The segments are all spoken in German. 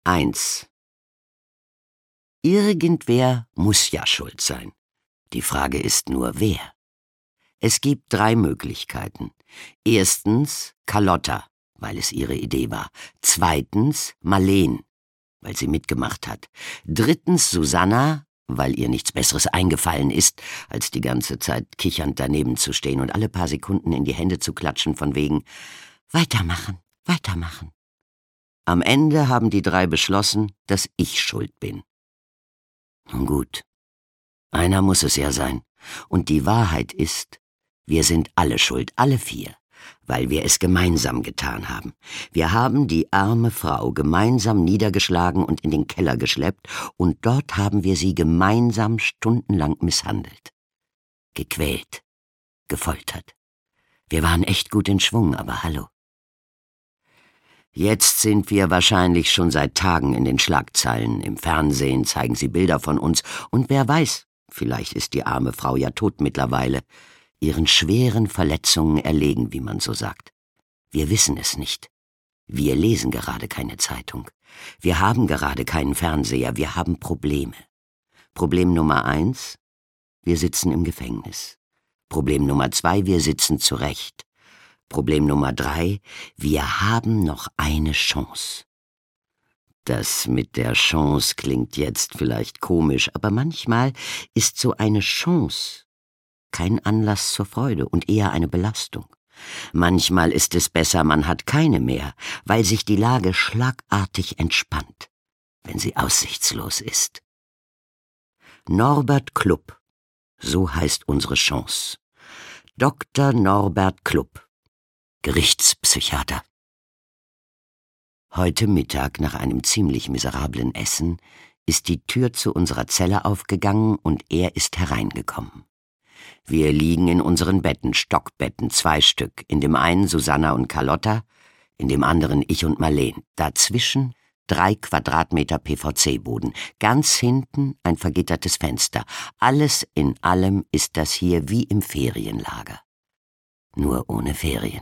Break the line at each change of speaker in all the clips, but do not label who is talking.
1. Irgendwer muss ja schuld sein. Die Frage ist nur, wer. Es gibt 3 Möglichkeiten. Erstens Carlotta, weil es ihre Idee war. Zweitens Marleen, weil sie mitgemacht hat. Drittens Susanna, weil ihr nichts Besseres eingefallen ist, als die ganze Zeit kichernd daneben zu stehen und alle paar Sekunden in die Hände zu klatschen von wegen »Weitermachen, weitermachen«. Am Ende haben die 3 beschlossen, dass ich schuld bin. Nun gut, einer muss es ja sein. Und die Wahrheit ist, wir sind alle schuld, alle 4, weil wir es gemeinsam getan haben. Wir haben die arme Frau gemeinsam niedergeschlagen und in den Keller geschleppt, und dort haben wir sie gemeinsam stundenlang misshandelt. Gequält, gefoltert. Wir waren echt gut in Schwung, aber hallo. Jetzt sind wir wahrscheinlich schon seit Tagen in den Schlagzeilen. Im Fernsehen zeigen sie Bilder von uns. Und wer weiß, vielleicht ist die arme Frau ja tot mittlerweile, ihren schweren Verletzungen erlegen, wie man so sagt. Wir wissen es nicht. Wir lesen gerade keine Zeitung. Wir haben gerade keinen Fernseher. Wir haben Probleme. Problem Nummer 1, wir sitzen im Gefängnis. Problem Nummer 2, wir sitzen zurecht. Problem Nummer 3, wir haben noch eine Chance. Das mit der Chance klingt jetzt vielleicht komisch, aber manchmal ist so eine Chance kein Anlass zur Freude und eher eine Belastung. Manchmal ist es besser, man hat keine mehr, weil sich die Lage schlagartig entspannt, wenn sie aussichtslos ist. Norbert Klupp, so heißt unsere Chance. Dr. Norbert Klupp, Gerichtspsychiater. Heute Mittag, nach einem ziemlich miserablen Essen, ist die Tür zu unserer Zelle aufgegangen und er ist hereingekommen. Wir liegen in unseren Betten, Stockbetten, 2 Stück, in dem einen Susanna und Carlotta, in dem anderen ich und Marleen. Dazwischen 3 Quadratmeter PVC-Boden, ganz hinten ein vergittertes Fenster. Alles in allem ist das hier wie im Ferienlager. Nur ohne Ferien.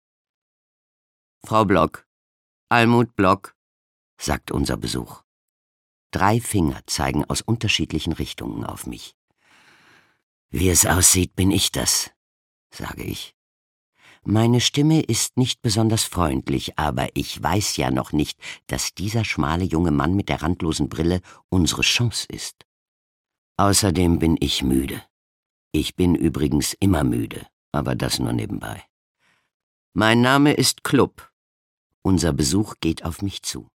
»Frau Block, Almut Block«, sagt unser Besuch. 3 Finger zeigen aus unterschiedlichen Richtungen auf mich. »Wie es aussieht, bin ich das«, sage ich. Meine Stimme ist nicht besonders freundlich, aber ich weiß ja noch nicht, dass dieser schmale junge Mann mit der randlosen Brille unsere Chance ist. Außerdem bin ich müde. Ich bin übrigens immer müde, aber das nur nebenbei. Mein Name ist Klupp. Unser Besuch geht auf mich zu.